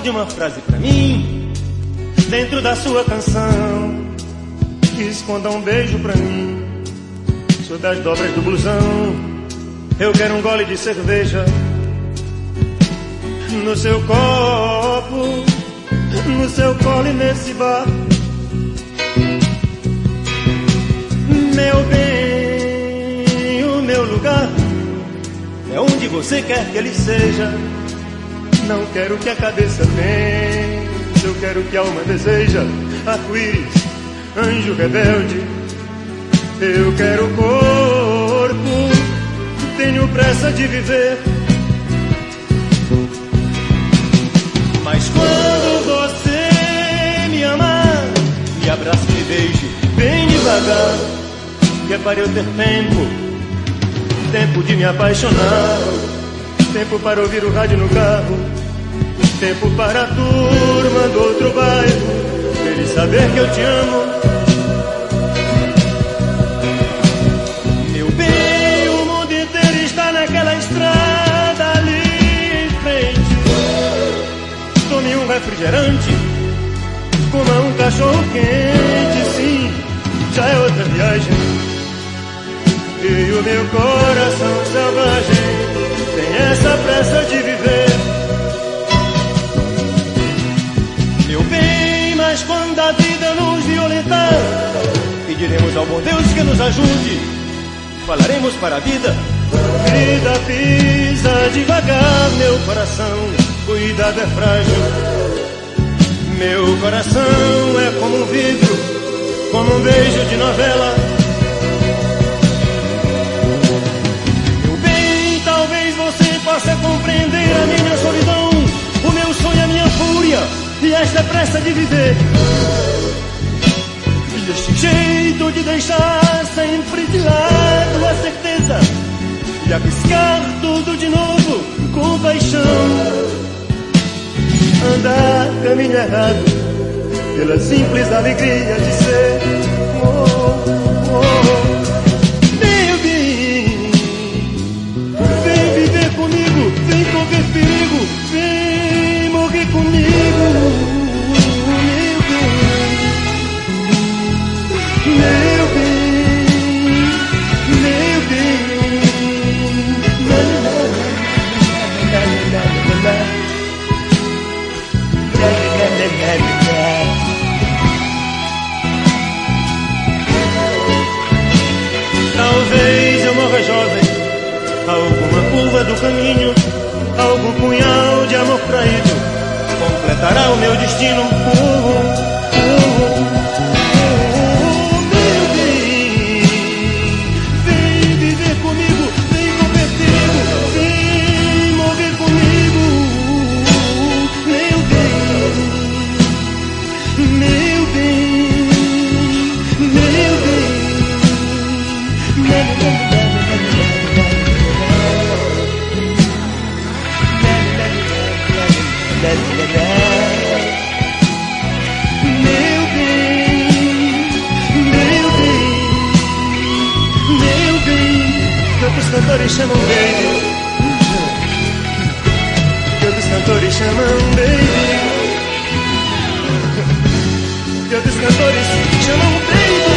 guarde uma frase pra mim dentro da sua canção. Esconda um beijo pra mim sob as dobras do blusão. Eu quero um gole de cerveja no seu copo, no seu colo e nesse bar. Meu bem, o meu lugar é onde você quer que ele seja. Não quero que a cabeça pense, eu quero que a alma deseja. Arco-íris, anjo rebelde, eu quero o corpo, tenho pressa de viver. Mas quando você me amar, me abrace e me beije bem devagar, que é para eu ter tempo, tempo de me apaixonar, tempo para ouvir o rádio no carro, tempo para a turma do outro bairro, eles saber que eu te amo. Meu bem, o mundo inteiro está naquela estrada ali em frente. Tome um refrigerante, coma um cachorro quente, sim, já é outra viagem. E o meu coração selvagem tem essa pressa de viver. Meu bem, mas quando a vida nos violentar, pediremos ao bom Deus que nos ajude. Falaremos para a vida: vida, pisa devagar, meu coração, cuidado, é frágil. Meu coração é como um vidro, como um beijo de novela. Meu bem, talvez você possa compreender a minha solidão, o meu sonho, a minha fúria e esta pressa de viver. E este jeito de deixar sempre de lado a certeza e arriscar tudo de novo com paixão. Andar caminho errado pela simples alegria de ser. Meu bem, vem viver comigo, vem correr perigo, vem morrer comigo. Meu bem, meu bem, meu bem. Talvez eu morra jovem, alguma curva do caminho, algum punhal de amor traído completará o meu destino. Meu bem, vem viver comigo, vem correr perigo, vem morrer comigo. Meu bem, meu bem, meu bem. Os cantores chamam baby, que outros cantores chamam baby, que outros cantores chamam baby.